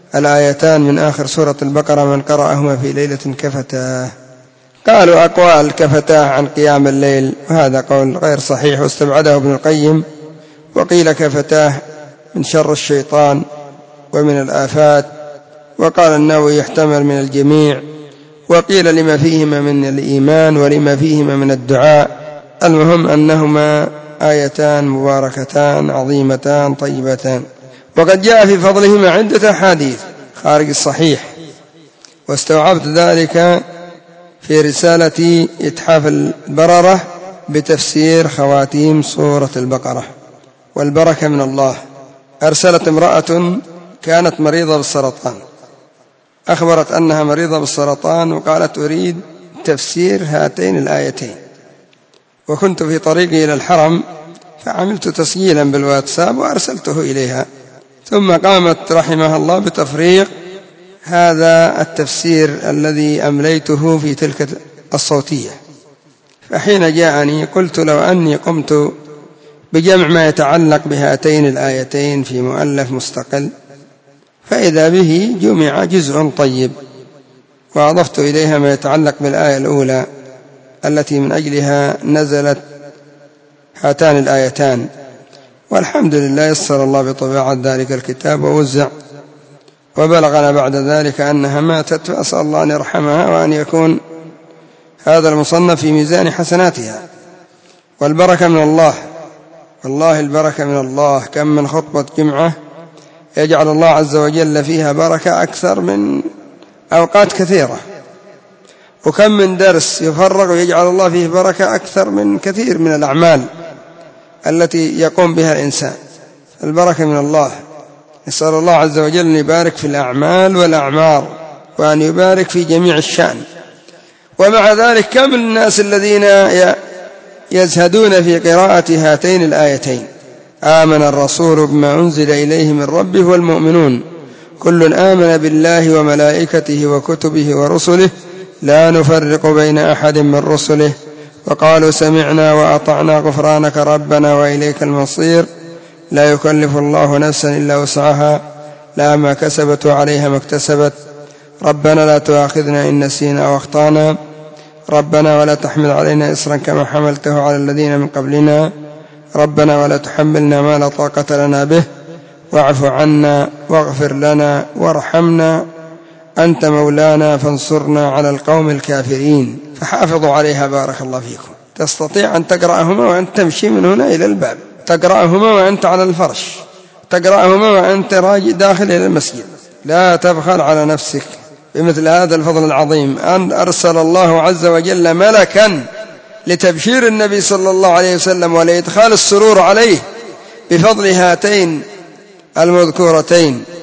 الآيتان من آخر سورة البقرة من قرأهما في ليلة كفتاه. قالوا أقوال كفتاه عن قيام الليل، وهذا قول غير صحيح واستبعده ابن القيم. وقيل كفتاه من شر الشيطان ومن الآفات، وقال النووي يحتمل من الجميع، وقيل لما فيهما من الإيمان ولما فيهما من الدعاء. المهم أنهما آيتان مباركتان عظيمتان طيبتان. وقد جاء في فضلهما عدة أحاديث خارج الصحيح، واستوعبت ذلك في رسالة إتحاف البررة بتفسير خواتيم سورة البقرة. والبركة من الله. أرسلت امرأة كانت مريضة بالسرطان، أخبرت أنها مريضة بالسرطان وقالت أريد تفسير هاتين الآيتين، وكنت في طريقي إلى الحرم فعملت تسجيلا بالواتساب وأرسلته إليها، ثم قامت رحمها الله بتفريق هذا التفسير الذي أمليته في تلك الصوتية. فحين جاءني قلت لو أني قمت بجمع ما يتعلق بهاتين الآيتين في مؤلف مستقل، فإذا به جمع جزء طيب، وأضفت إليها ما يتعلق بالآية الأولى التي من أجلها نزلت هاتان الآيتان. والحمد لله يسر الله بطباعة ذلك الكتاب ووزع، وبلغنا بعد ذلك أنها ماتت، فأسأل الله أن يرحمها وأن يكون هذا المصنف في ميزان حسناتها. والبركة من الله، والله البركة من الله. كم من خطبة جمعة يجعل الله عز وجل فيها بركة أكثر من أوقات كثيرة، وكم من درس يفرغ ويجعل الله فيه بركة أكثر من كثير من الأعمال التي يقوم بها الإنسان. البركة من الله. نسأل الله عز وجل أن يبارك في الأعمال والأعمار، وأن يبارك في جميع الشأن. ومع ذلك كم الناس الذين يزهدون في قراءة هاتين الآيتين: آمن الرسول بما أنزل إليه من ربه والمؤمنون كل آمن بالله وملائكته وكتبه ورسله لا نفرق بين أحد من رسله وقالوا سمعنا وأطعنا غفرانك ربنا وإليك المصير لا يكلف الله نفسا إلا وسعها لا ما كسبت وعليها ما اكتسبت ربنا لا تؤاخذنا إن نسينا أو أخطأنا ربنا ولا تحمل علينا إصرا كما حملته على الذين من قبلنا ربنا ولا تحملنا ما لا طاقة لنا به واعف عنا واغفر لنا وارحمنا أنت مولانا فانصرنا على القوم الكافرين. فحافظوا عليها بارك الله فيكم. تستطيع أن تقرأهما وأنت تمشي من هنا إلى الباب، تقرأهما وأنت على الفرش، تقرأهما وأنت راجع داخل إلى المسجد. لا تبخل على نفسك بمثل هذا الفضل العظيم. أن أرسل الله عز وجل ملكا لتبشير النبي صلى الله عليه وسلم ولإدخال السرور عليه بفضل هاتين المذكورتين.